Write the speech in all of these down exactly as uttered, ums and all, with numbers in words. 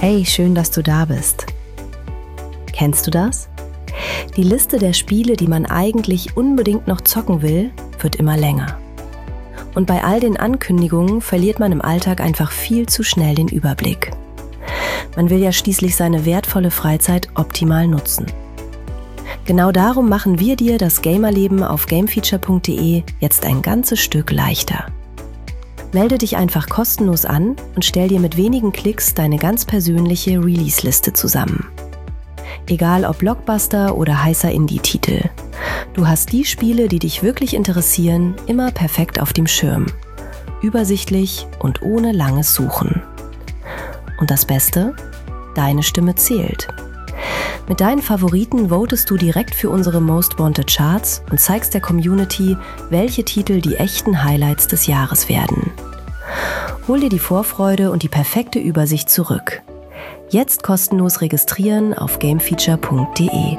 Hey, schön, dass du da bist. Kennst du das? Die Liste der Spiele, die man eigentlich unbedingt noch zocken will, wird immer länger. Und bei all den Ankündigungen verliert man im Alltag einfach viel zu schnell den Überblick. Man will ja schließlich seine wertvolle Freizeit optimal nutzen. Genau darum machen wir dir das Gamerleben auf gamefeature punkt de jetzt ein ganzes Stück leichter. Melde dich einfach kostenlos an und stell dir mit wenigen Klicks deine ganz persönliche Release-Liste zusammen. Egal ob Blockbuster oder heißer Indie-Titel. Du hast die Spiele, die dich wirklich interessieren, immer perfekt auf dem Schirm. Übersichtlich und ohne langes Suchen. Und das Beste? Deine Stimme zählt. Mit deinen Favoriten votest du direkt für unsere Most Wanted Charts und zeigst der Community, welche Titel die echten Highlights des Jahres werden. Hol dir die Vorfreude und die perfekte Übersicht zurück. Jetzt kostenlos registrieren auf gamefeature punkt de.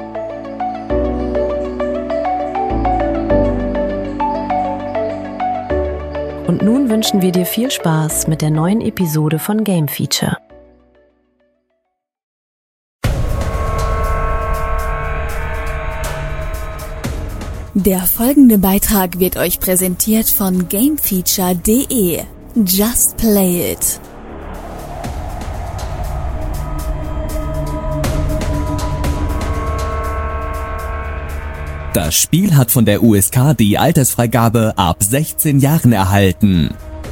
Und nun wünschen wir dir viel Spaß mit der neuen Episode von Game Feature. Der folgende Beitrag wird euch präsentiert von gamefeature punkt de. Just play it. Das Spiel hat von der U S K die Altersfreigabe ab sechzehn Jahren erhalten.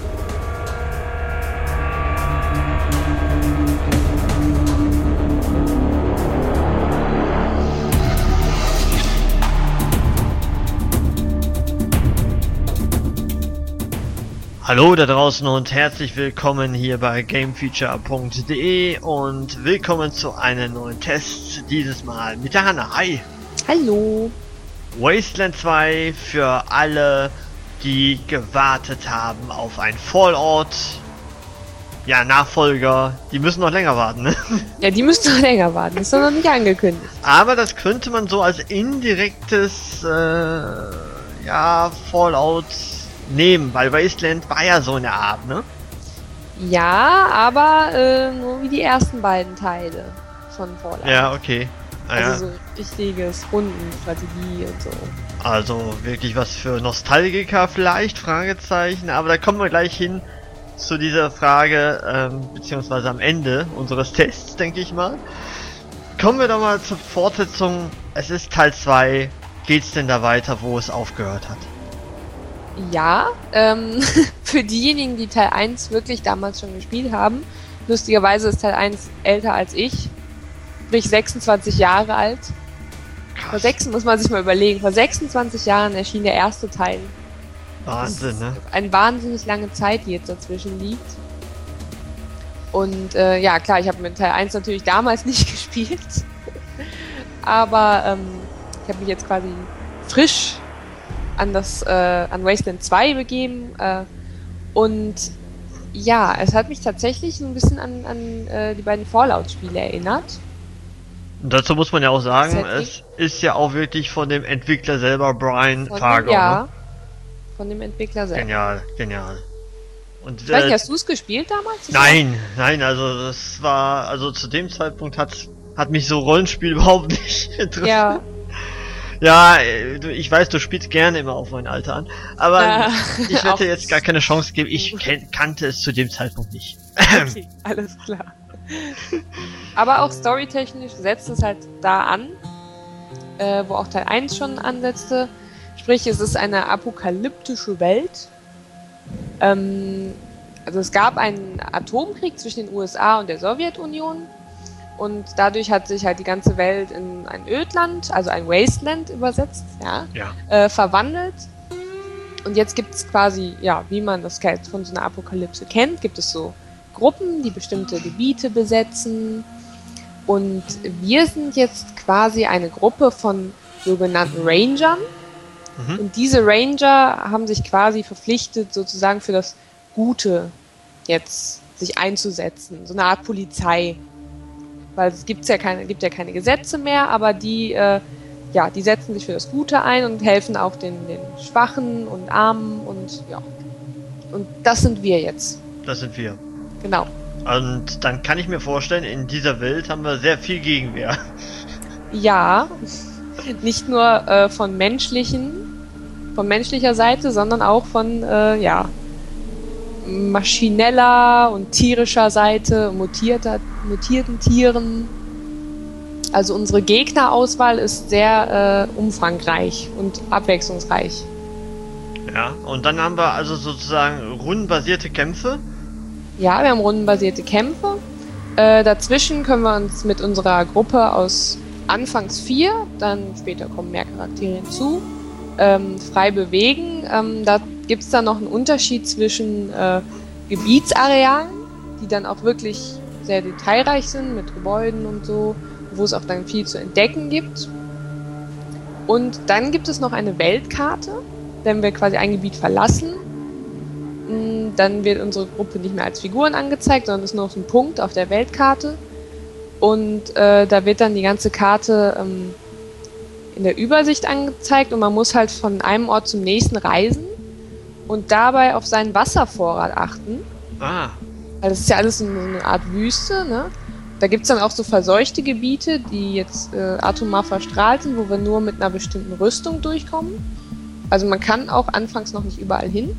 Hallo da draußen und herzlich willkommen hier bei gamefeature punkt de und willkommen zu einem neuen Test, dieses Mal mit der Hanna. Hi! Hallo! Wasteland zwei für alle, die gewartet haben auf ein Fallout. Ja, Nachfolger, die müssen noch länger warten, ne? Ja, die müssen noch länger warten, das ist doch noch nicht angekündigt. Aber das könnte man so als indirektes, äh, ja, Fallout nehmen, weil Wasteland war ja so eine Art, ne? Ja, aber äh, nur wie die ersten beiden Teile von Fallout. Ja, okay. Ah, ja. Also so richtiges Rundenstrategie und so. Also wirklich was für Nostalgiker vielleicht, Fragezeichen, aber da kommen wir gleich hin zu dieser Frage, ähm, beziehungsweise am Ende unseres Tests, denke ich mal. Kommen wir doch mal zur Fortsetzung. Es ist Teil zwei. Geht's denn da weiter, wo es aufgehört hat? Ja, ähm, für diejenigen, die Teil eins wirklich damals schon gespielt haben, lustigerweise ist Teil eins älter als ich, sprich sechsundzwanzig Jahre alt. Krass. Vor sechs muss man sich mal überlegen, vor sechsundzwanzig Jahren erschien der erste Teil. Wahnsinn, ne? Eine wahnsinnig lange Zeit, die jetzt dazwischen liegt. Und äh, ja, klar, ich habe mit Teil eins natürlich damals nicht gespielt, aber ähm, ich habe mich jetzt quasi frisch an das äh, an Wasteland zwei begeben äh, und ja, es hat mich tatsächlich ein bisschen an, an äh, die beiden Fallout-Spiele erinnert. Und dazu muss man ja auch sagen, Setting. Es ist ja auch wirklich von dem Entwickler selber, Brian Von Fargo. dem, ja, ne? von dem Entwickler selber. Genial, genial. Und, Ich weiß äh, nicht, hast du es gespielt damals? Nein, nein, also das war, also zu dem Zeitpunkt hat hat mich so Rollenspiel überhaupt nicht interessiert. Ja. Ja, ich weiß, du spielst gerne immer auf mein Alter an, aber Ja, ich werde auch- dir jetzt gar keine Chance geben, ich ken kannte es zu dem Zeitpunkt nicht. Okay, alles klar. Aber auch storytechnisch setzt es halt da an, äh, wo auch Teil eins schon ansetzte. Sprich, es ist eine apokalyptische Welt. Ähm, also es gab einen Atomkrieg zwischen den U S A und der Sowjetunion. Und dadurch hat sich halt die ganze Welt in ein Ödland, also ein Wasteland übersetzt, ja, Ja. äh, verwandelt. Und jetzt gibt es quasi, ja, wie man das von so einer Apokalypse kennt, gibt es so Gruppen, die bestimmte Gebiete besetzen. Und wir sind jetzt quasi eine Gruppe von sogenannten Rangern. Mhm. Und diese Ranger haben sich quasi verpflichtet, sozusagen für das Gute jetzt sich einzusetzen. So eine Art Polizei. Weil es gibt's ja keine, gibt ja keine Gesetze mehr, aber die, äh, ja, die setzen sich für das Gute ein und helfen auch den, den Schwachen und Armen und ja. Und das sind wir jetzt. Das sind wir. Genau. Und dann kann ich mir vorstellen, in dieser Welt haben wir sehr viel Gegenwehr. Ja, nicht nur äh, von menschlichen, von menschlicher Seite, sondern auch von, äh, ja, maschineller und tierischer Seite, mutierter, mutierten Tieren. Also unsere Gegnerauswahl ist sehr äh, umfangreich und abwechslungsreich. Ja, und dann haben wir also sozusagen rundenbasierte Kämpfe. Ja, wir haben rundenbasierte Kämpfe. Äh, dazwischen können wir uns mit unserer Gruppe aus anfangs vier, dann später kommen mehr Charaktere hinzu, ähm, frei bewegen. Ähm, da gibt es dann noch einen Unterschied zwischen äh, Gebietsarealen, die dann auch wirklich sehr detailreich sind mit Gebäuden und so, wo es auch dann viel zu entdecken gibt. Und dann gibt es noch eine Weltkarte, wenn wir quasi ein Gebiet verlassen. Dann wird unsere Gruppe nicht mehr als Figuren angezeigt, sondern ist nur auf ein Punkt auf der Weltkarte. Und äh, da wird dann die ganze Karte ähm, in der Übersicht angezeigt und man muss halt von einem Ort zum nächsten reisen und dabei auf seinen Wasservorrat achten. Ah. Weil das ist ja alles so eine Art Wüste, ne? Da gibt's dann auch so verseuchte Gebiete, die jetzt äh, atomar verstrahlt sind, wo wir nur mit einer bestimmten Rüstung durchkommen. Also man kann auch anfangs noch nicht überall hin.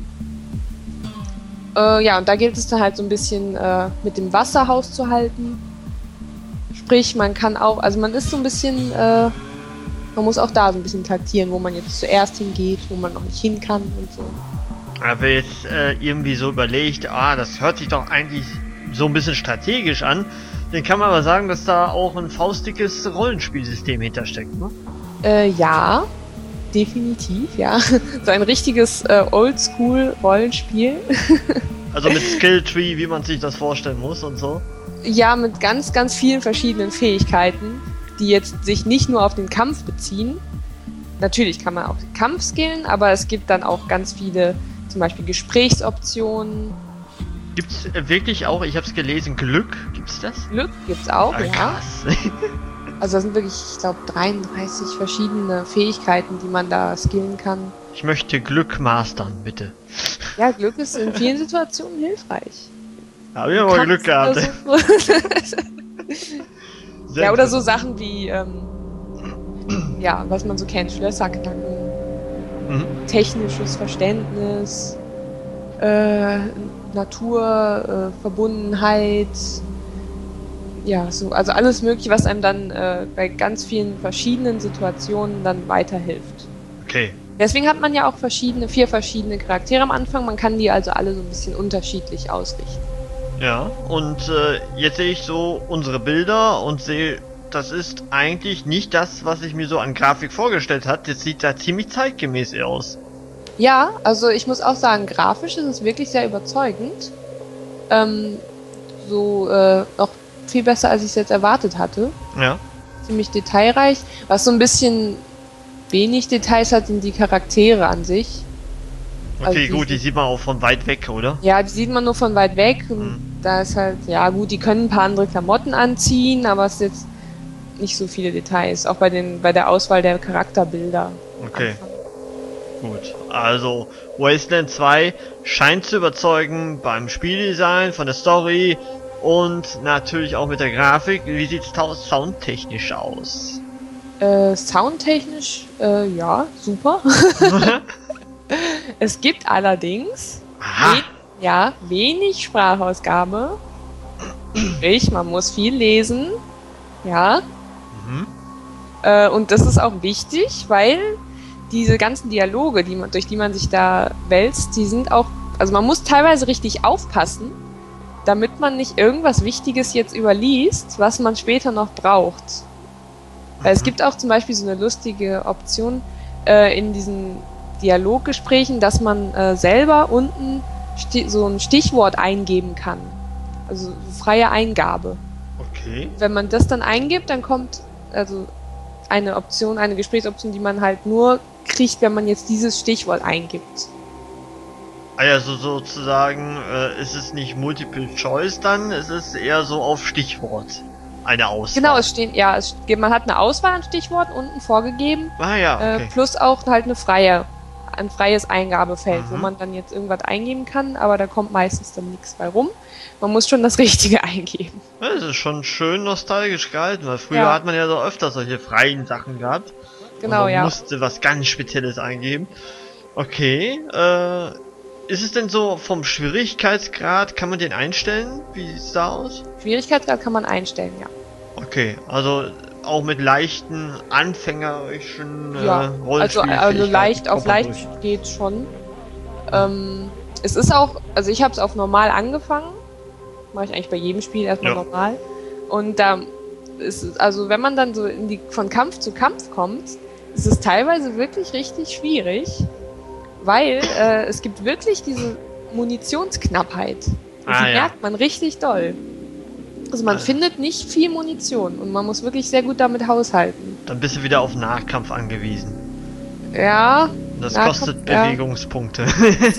Äh, ja, und da gilt es dann halt so ein bisschen äh, mit dem Wasser Haus zu halten. Sprich, man kann auch, also man ist so ein bisschen, äh, man muss auch da so ein bisschen taktieren, wo man jetzt zuerst hingeht, wo man noch nicht hin kann und so. Aber jetzt äh, irgendwie so überlegt, ah, das hört sich doch eigentlich so ein bisschen strategisch an, dann kann man aber sagen, dass da auch ein faustdickes Rollenspielsystem hintersteckt, ne? Äh, ja, definitiv, ja. So ein richtiges äh, Oldschool-Rollenspiel. Also mit Skilltree, wie man sich das vorstellen muss und so. Ja, mit ganz, ganz vielen verschiedenen Fähigkeiten, die jetzt sich nicht nur auf den Kampf beziehen. Natürlich kann man auch den Kampf skillen, aber es gibt dann auch ganz viele, zum Beispiel Gesprächsoptionen. Gibt's äh, wirklich auch, ich habe es gelesen, Glück? Gibt's das? Glück gibt's auch, Ah, ja. krass. Also das sind wirklich, ich glaube, dreiunddreißig verschiedene Fähigkeiten, die man da skillen kann. Ich möchte Glück mastern, bitte. Ja, Glück ist in vielen Situationen hilfreich. Hab ich aber Glück gehabt. Oder so. Ja, oder so Sachen wie, ähm, ja, was man so kennt, Schlösserknacken, Mhm. technisches Verständnis, äh, Natur, äh, Verbundenheit, ja, so, also alles Mögliche, was einem dann äh, bei ganz vielen verschiedenen Situationen dann weiterhilft. Okay. Deswegen hat man ja auch verschiedene, vier verschiedene Charaktere am Anfang, man kann die also alle so ein bisschen unterschiedlich ausrichten. Ja, und äh, jetzt sehe ich so unsere Bilder und sehe, das ist eigentlich nicht das, was ich mir so an Grafik vorgestellt hat. Das sieht da ziemlich zeitgemäß aus. Ja, also ich muss auch sagen, grafisch ist es wirklich sehr überzeugend. Ähm, so äh, noch viel besser, als ich es jetzt erwartet hatte. Ja. Ziemlich detailreich. Was so ein bisschen wenig Details hat, sind die Charaktere an sich. Okay, Also die gut, die sind- sieht man auch von weit weg, oder? Ja, die sieht man nur von weit weg. Und Mhm. da ist halt, ja gut, die können ein paar andere Klamotten anziehen, aber es ist jetzt nicht so viele Details. Auch bei den, bei der Auswahl der Charakterbilder. Okay, Anfang. gut. Also, Wasteland zwei scheint zu überzeugen beim Spieldesign, von der Story und natürlich auch mit der Grafik. Wie sieht's tau- soundtechnisch aus? Äh, soundtechnisch, äh, ja, super. Es gibt allerdings Aha. we ja, wenig Sprachausgabe. Sprich, man muss viel lesen. Ja. Mhm. Äh, und das ist auch wichtig, weil diese ganzen Dialoge, die man, durch die man sich da wälzt, die sind auch, also man muss teilweise richtig aufpassen, damit man nicht irgendwas Wichtiges jetzt überliest, was man später noch braucht. Weil es gibt auch zum Beispiel so eine lustige Option äh, in diesen Dialoggesprächen, dass man äh, selber unten sti- so ein Stichwort eingeben kann. Also so freie Eingabe. Okay. Wenn man das dann eingibt, dann kommt also eine Option, eine Gesprächsoption, die man halt nur kriegt, wenn man jetzt dieses Stichwort eingibt. Also sozusagen äh, ist es nicht Multiple Choice dann, es ist eher so auf Stichwort eine Auswahl. Genau, es steht, ja, es, man hat eine Auswahl an Stichworten unten vorgegeben, Ah ja, okay. äh, plus auch halt eine freie ein freies Eingabefeld, Mhm. wo man dann jetzt irgendwas eingeben kann, aber da kommt meistens dann nichts bei rum. Man muss schon das Richtige eingeben. Ja, das ist schon schön nostalgisch gehalten, weil früher Ja. hat man ja so öfter solche freien Sachen gehabt. Genau, und man ja. musste was ganz Spezielles eingeben. Okay, äh, ist es denn so vom Schwierigkeitsgrad, kann man den einstellen? Wie sieht's da aus? Schwierigkeitsgrad kann man einstellen, ja. Okay, also auch mit leichten, anfängerischen äh, Ja, also, Rollenspielfähigkeiten also leicht auf kommt man leicht durch. geht schon. Ähm, es ist auch, also ich habe es auf normal angefangen. Mache ich eigentlich bei jedem Spiel erstmal Ja. normal. Und da ist es, also wenn man dann so in die, von Kampf zu Kampf kommt, ist es teilweise wirklich richtig schwierig, weil äh, es gibt wirklich diese Munitionsknappheit. Und Ah, die ja. merkt man richtig doll. Also man Ah. findet nicht viel Munition und man muss wirklich sehr gut damit haushalten. Dann bist du wieder auf Nahkampf angewiesen. Ja, Das Nahkampf, kostet ja. Bewegungspunkte.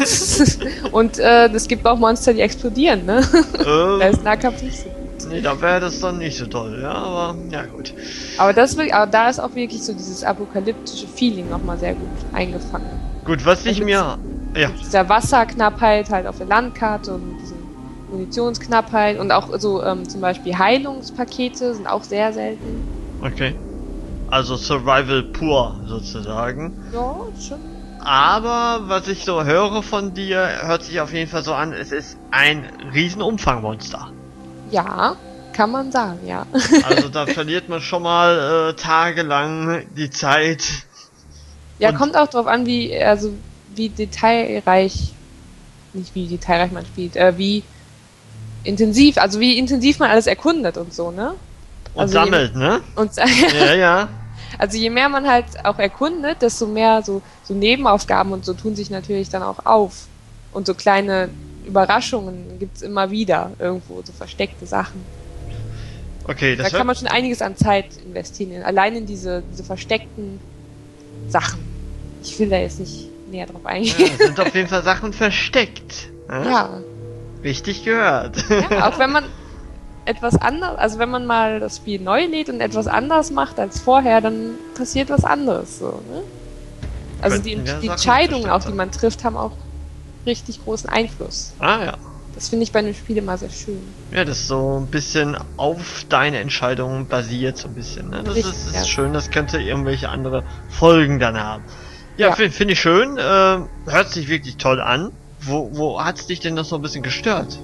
und äh, es gibt auch Monster, die explodieren, ne? Da ähm, ist Nahkampf nicht so. nee, da wäre das dann nicht so toll, ja, aber ja gut. Aber, das, ist wirklich- aber da ist auch wirklich so dieses apokalyptische Feeling nochmal sehr gut eingefangen. Gut, was ich Also mir... Ja, Dieser Wasserknappheit halt auf der Landkarte und diese Munitionsknappheit und auch so ähm, zum Beispiel Heilungspakete sind auch sehr selten. okay. Also Survival pur sozusagen. Ja, schon. Aber was ich so höre von dir, hört sich auf jeden Fall so an, es ist ein Riesenumfangmonster. Ja, kann man sagen, ja. Also da verliert man schon mal äh, tagelang die Zeit. Ja, Und- kommt auch drauf an, wie, also wie detailreich, nicht wie detailreich man spielt, äh, wie intensiv, also wie intensiv man alles erkundet und so, ne? Und Also sammelt, ne? Und Ja, ja. also je mehr man halt auch erkundet, desto mehr so, so Nebenaufgaben und so tun sich natürlich dann auch auf. Und so kleine Überraschungen gibt's immer wieder irgendwo, so versteckte Sachen. Okay, Da das kann hört, man schon einiges an Zeit investieren, allein in diese, diese versteckten Sachen. Ich will da jetzt nicht näher drauf ja, eingehen. sind auf jeden Fall Sachen versteckt. Ja? Ja, Richtig gehört. ja, auch wenn man etwas anders, also wenn man mal das Spiel neu lädt und etwas anders macht als vorher, dann passiert was anderes, so, ne? Also die, Könnten ja die Sachen Entscheidungen versteckt auch, die sein. man trifft, haben auch richtig großen Einfluss. Ah ja. Das finde ich bei einem Spiel immer sehr schön. Ja, das ist so ein bisschen auf deine Entscheidungen basiert, so ein bisschen. Ne? Das Richtig, ist, das ja. ist schön, das könnte irgendwelche andere Folgen dann haben. Ja, Ja. finde find ich schön. Äh, hört sich wirklich toll an. Wo, wo hat's dich denn das so ein bisschen gestört?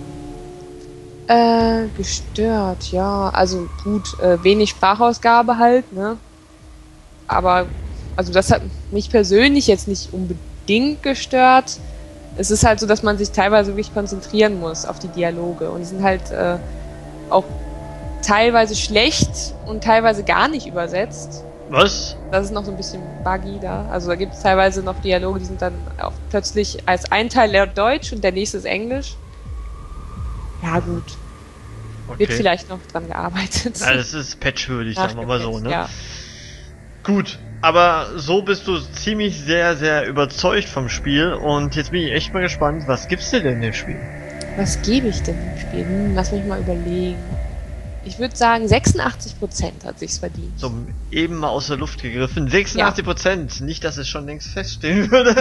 Äh, gestört, ja. Also gut, äh, wenig Sprachausgabe halt, ne? Aber, also das hat mich persönlich jetzt nicht unbedingt gestört. Es ist halt so, dass man sich teilweise wirklich konzentrieren muss auf die Dialoge. Und die sind halt äh, auch teilweise schlecht und teilweise gar nicht übersetzt. Was? Das ist noch so ein bisschen buggy da. Also da gibt es teilweise noch Dialoge, die sind dann auch plötzlich als ein Teil laut Deutsch und der nächste ist Englisch. Ja gut, wird Okay. vielleicht noch dran gearbeitet. Ja, das ist patchwürdig, sagen wir mal so, Nachgepatcht, ne? Ja. Gut, aber so bist du ziemlich sehr, sehr überzeugt vom Spiel und jetzt bin ich echt mal gespannt, was gibt's dir denn im Spiel? Was gebe ich denn im Spiel? Hm, lass mich mal überlegen. Ich würde sagen, sechsundachtzig Prozent hat sich's verdient. So eben mal aus der Luft gegriffen. sechsundachtzig Prozent. Nicht, dass es schon längst feststehen würde.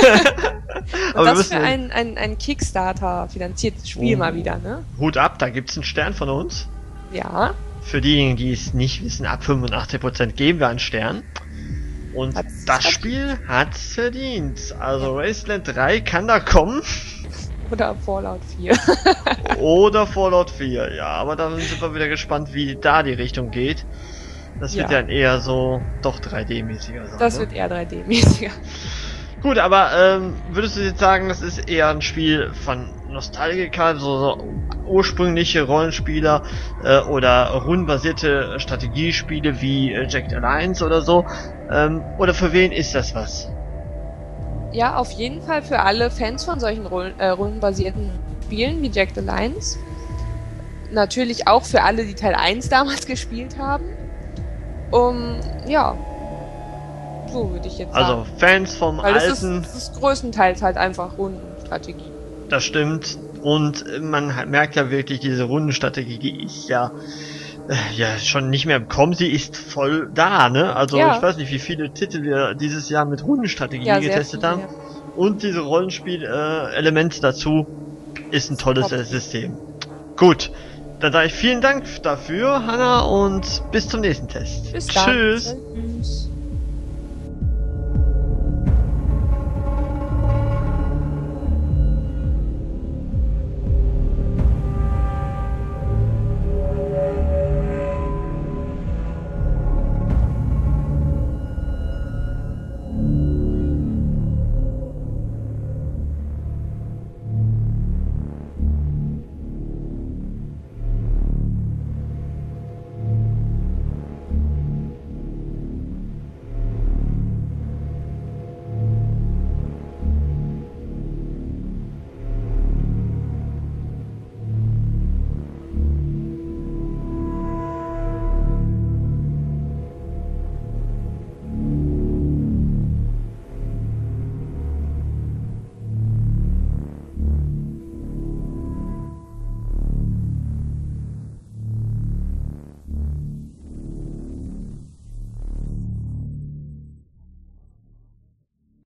Und aber wir das müssen für ein, ein, ein Kickstarter-finanziertes Spiel Oh. mal wieder, ne? Hut ab, da gibt's einen Stern von uns. Ja. Für diejenigen, die es nicht wissen, ab fünfundachtzig Prozent geben wir einen Stern. Und Hat's das verdient. Spiel hat's verdient. Also Wasteland drei kann da kommen. Oder Fallout vier. Oder Fallout vier, ja. Aber da sind wir wieder gespannt, wie da die Richtung geht. Das wird Ja. dann eher so doch drei D-mäßiger sein. Das ne? wird eher drei D-mäßiger. Gut, aber ähm, würdest du jetzt sagen, das ist eher ein Spiel von Nostalgiker, so, so ursprüngliche Rollenspieler äh, oder rundenbasierte Strategiespiele wie äh, Jagged Alliance oder so? Ähm, oder für wen ist das was? Ja, auf jeden Fall für alle Fans von solchen Rollen, äh, rundenbasierten Spielen wie Jagged Alliance. Natürlich auch für alle, die Teil eins damals gespielt haben. Um, ja. So würde ich jetzt Also sagen. Fans vom Weil das ist, alten, das ist größtenteils halt einfach Rundenstrategie. das stimmt. Und man hat- merkt ja wirklich, diese Rundenstrategie ist ja äh, ja schon nicht mehr bekommen. Sie ist voll da, ne? Also Ja. ich weiß nicht, wie viele Titel wir dieses Jahr mit Rundenstrategie Ja, sehr getestet viele, haben. ja. Und diese Rollenspiel-Element dazu ist ein tolles Top. äh, System. Gut, dann sage ich vielen Dank dafür, Hanna, und bis zum nächsten Test. Bis dann. Tschüss. Tschüss.